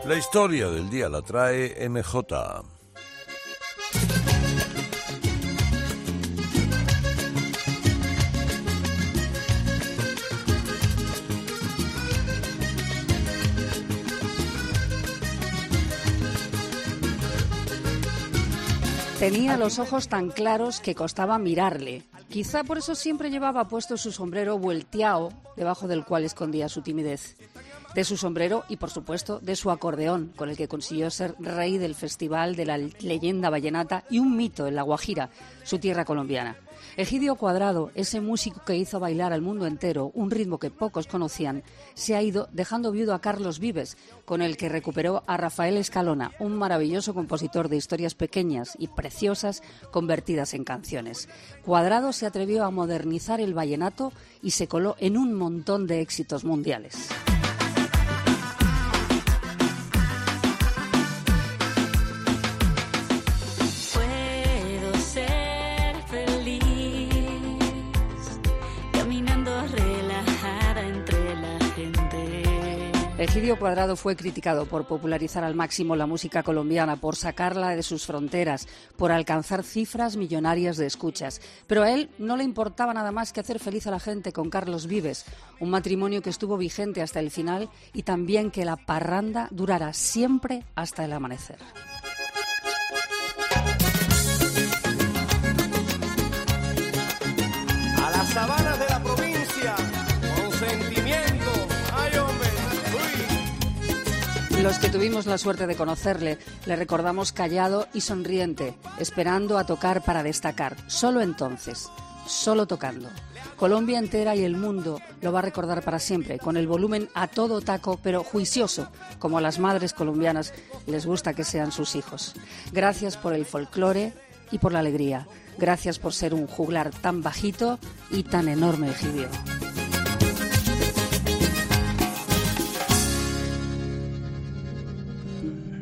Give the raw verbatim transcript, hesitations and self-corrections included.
La historia del día la trae M J. Tenía los ojos tan claros que costaba mirarle. Quizá por eso siempre llevaba puesto su sombrero vuelteado, debajo del cual escondía su timidez. De su sombrero y, por supuesto, de su acordeón, con el que consiguió ser rey del Festival de la Leyenda Vallenata y un mito en La Guajira, su tierra colombiana. Egidio Cuadrado, ese músico que hizo bailar al mundo entero, un ritmo que pocos conocían, se ha ido dejando viudo a Carlos Vives, con el que recuperó a Rafael Escalona, un maravilloso compositor de historias pequeñas y preciosas convertidas en canciones. Cuadrado se atrevió a modernizar el vallenato y se coló en un montón de éxitos mundiales. Egidio Cuadrado fue criticado por popularizar al máximo la música colombiana, por sacarla de sus fronteras, por alcanzar cifras millonarias de escuchas. Pero a él no le importaba nada más que hacer feliz a la gente con Carlos Vives, un matrimonio que estuvo vigente hasta el final y también que la parranda durara siempre hasta el amanecer. A las sabanas de la provincia, con sentimiento. ¡Ay, hombre! ¡Uy! Los que tuvimos la suerte de conocerle, le recordamos callado y sonriente, esperando a tocar para destacar. Solo entonces, solo tocando. Colombia entera y el mundo lo va a recordar para siempre, con el volumen a todo taco, pero juicioso, como a las madres colombianas les gusta que sean sus hijos. Gracias por el folclore y por la alegría. Gracias por ser un juglar tan bajito y tan enorme, Egidio.